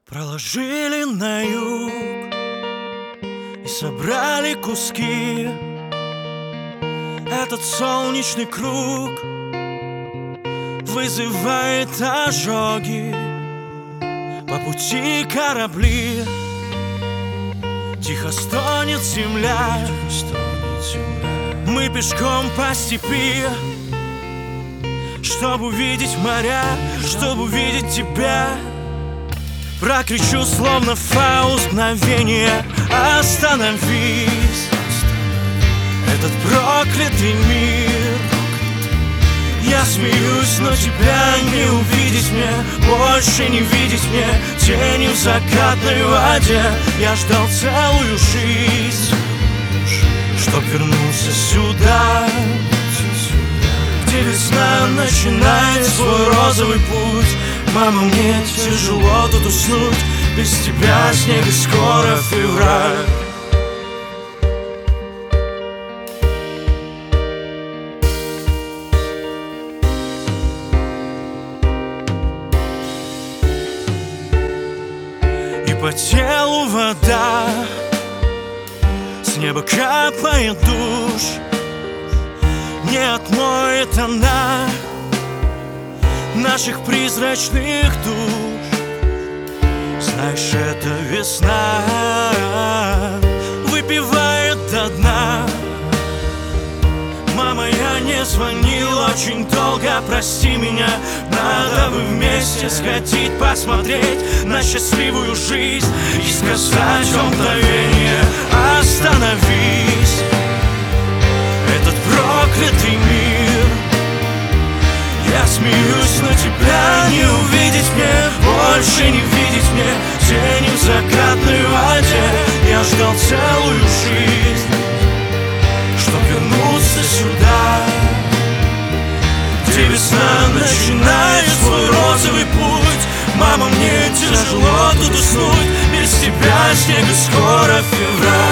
Проложили на юг и собрали куски. Этот солнечный круг вызывает ожоги. По пути корабли, тихо стонет земля. Мы пешком по степи, чтобы увидеть моря, чтобы увидеть тебя. Прокричу, словно Фауст, мгновение: остановись! Этот проклятый мир. Я смеюсь, но тебя не увидеть мне, больше не видеть мне тени в закатной воде. Я ждал целую жизнь, чтоб вернуться сюда, где весна начинает свой розовый путь. Мама, мне тяжело тут уснуть, без тебя снег и скоро февраль. И по телу вода, с неба капает душ. Не отмоет она наших призрачных душ. Знаешь, это весна выпивает до дна. Мама, я не звонил очень долго, прости меня. Надо бы вместе сходить, посмотреть на счастливую жизнь и сказать о мгновении: остановись! Этот проклятый мир. Я смеюсь, но тебя не увидеть мне, больше не видеть мне тени в закатной воде. Я ждал целую жизнь, чтоб вернуться сюда, где весна начинает свой розовый путь. Мама, мне тяжело тут уснуть, без тебя снег и скоро февраль.